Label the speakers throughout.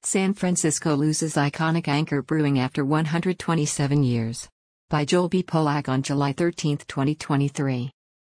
Speaker 1: San Francisco loses iconic Anchor Brewing after 127 years. By Joel B. Polak on July 13, 2023.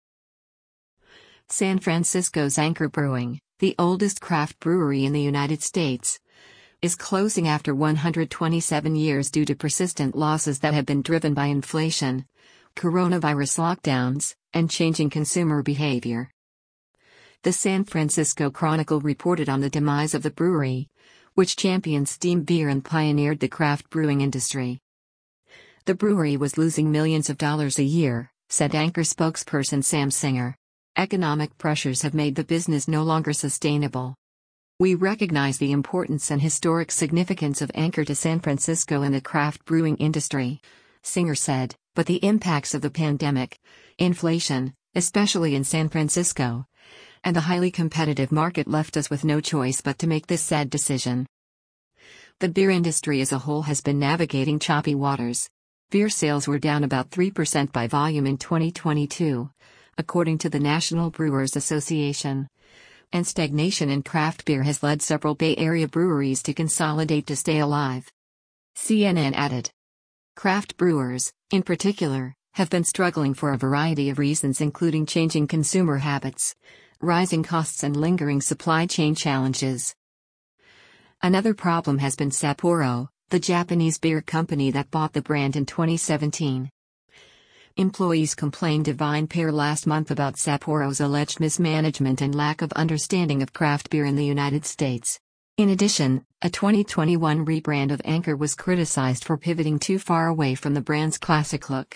Speaker 1: San Francisco's Anchor Brewing, the oldest craft brewery in the United States, is closing after 127 years due to persistent losses that have been driven by inflation, coronavirus lockdowns, and changing consumer behavior. The San Francisco Chronicle reported on the demise of the brewery, which championed steam beer and pioneered the craft brewing industry. The brewery was losing millions of dollars a year, said Anchor spokesperson Sam Singer. Economic pressures have made the business no longer sustainable. We recognize the importance and historic significance of Anchor to San Francisco and the craft brewing industry, Singer said, but the impacts of the pandemic, inflation, especially in San Francisco, and the highly competitive market left us with no choice but to make this sad decision. The beer industry as a whole has been navigating choppy waters. Beer sales were down about 3% by volume in 2022, according to the National Brewers Association. And stagnation in craft beer has led several Bay Area breweries to consolidate to stay alive. CNN added. Craft brewers, in particular, have been struggling for a variety of reasons, including changing consumer habits, rising costs, and lingering supply chain challenges. Another problem has been Sapporo, the Japanese beer company that bought the brand in 2017. Employees complained to VinePair last month about Sapporo's alleged mismanagement and lack of understanding of craft beer in the United States. In addition, a 2021 rebrand of Anchor was criticized for pivoting too far away from the brand's classic look.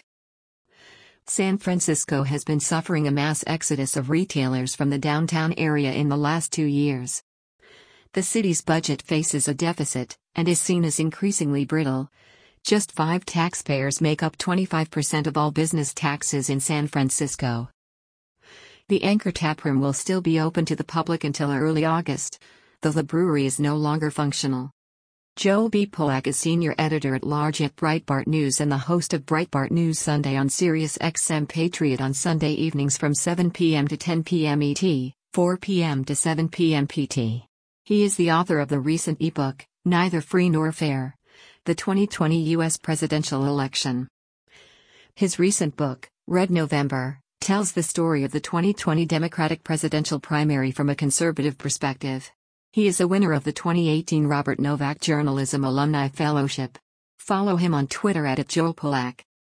Speaker 1: San Francisco has been suffering a mass exodus of retailers from the downtown area in the last 2 years. The city's budget faces a deficit, and is seen as increasingly brittle. Just 5 taxpayers make up 25% of all business taxes in San Francisco. The Anchor taproom will still be open to the public until early August, though the brewery is no longer functional. Joel B. Polak is senior editor-at-large at Breitbart News and the host of Breitbart News Sunday on SiriusXM Patriot on Sunday evenings from 7 p.m. to 10 p.m. ET, 4 p.m. to 7 p.m. PT. He is the author of the recent ebook, Neither Free Nor Fair: The 2020 U.S. Presidential Election. His recent book, Red November, tells the story of the 2020 Democratic presidential primary from a conservative perspective. He is a winner of the 2018 Robert Novak Journalism Alumni Fellowship. Follow him on Twitter @JoelPolak.